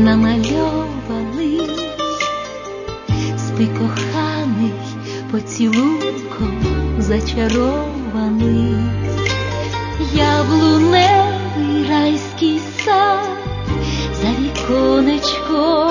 намальований, спи, коханий, поцілунком зачарований. Яблуневий райський сад, за віконечком